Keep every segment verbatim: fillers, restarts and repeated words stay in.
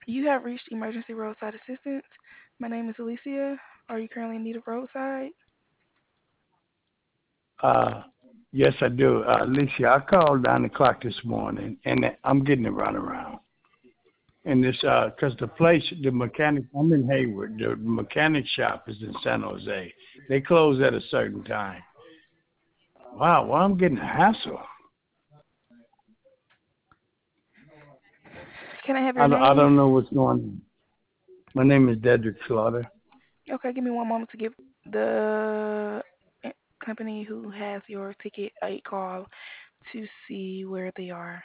You have reached emergency roadside assistance. My name is Alicia. Are you currently in need of roadside? Uh, yes, I do. Uh, Alicia, I called nine o'clock this morning, and I'm getting a runaround. And this, uh 'cause the place, the mechanic, I'm in Hayward. The mechanic shop is in San Jose. They close at a certain time. Wow, well, I'm getting a hassle. Can I have your I don't, I name? don't know what's going on. My name is Dedrick Slaughter. Okay, give me one moment to give the eh, company who has your ticket a call to see where they are.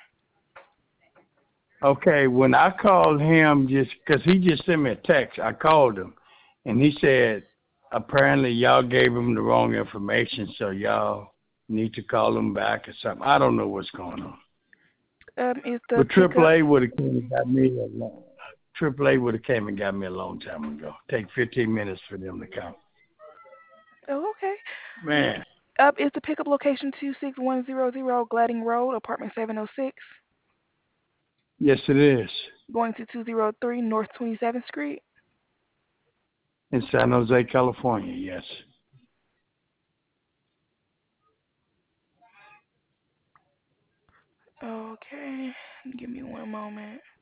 Okay, when I called him, just because he just sent me a text, I called him, and he said apparently y'all gave him the wrong information, so y'all need to call him back or something. I don't know what's going on. Um, is the But pickup? Triple A would have came and got me a long. Triple A would have came and got me a long time ago. Take fifteen minutes for them to come. Oh, okay. Man, Uh, is the pickup location two six one zero zero Gladding Road, apartment seven oh six, yes it is going to two oh three North twenty-seventh Street? in San Jose, California. Yes. Okay, give me one moment.